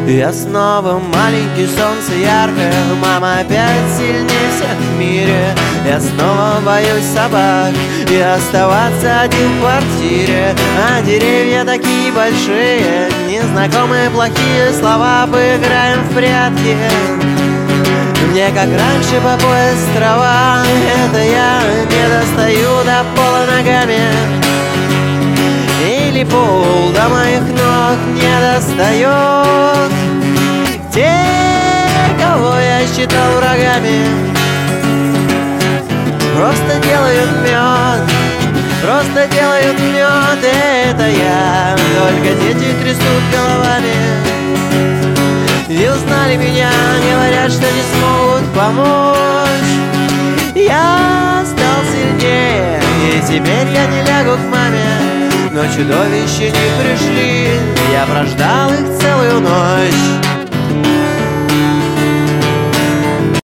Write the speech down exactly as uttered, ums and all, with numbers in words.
Я снова маленький, солнце яркое, мама опять сильнее всех в мире. Я снова боюсь собак и оставаться один в квартире. А деревья такие большие, незнакомые плохие слова. Поиграем в прятки, мне как раньше по пояс трава. Это я не достаю до пола ногами, или пол до моих ног не достает. Те, кого я считал врагами, просто делают мед, просто делают мед. Это я, только дети трясут головами и узнали меня, говорят, что не смогут помочь. Я стал сильнее, и теперь я не лягу к маме, но чудовища не пришли. Я прождал их целый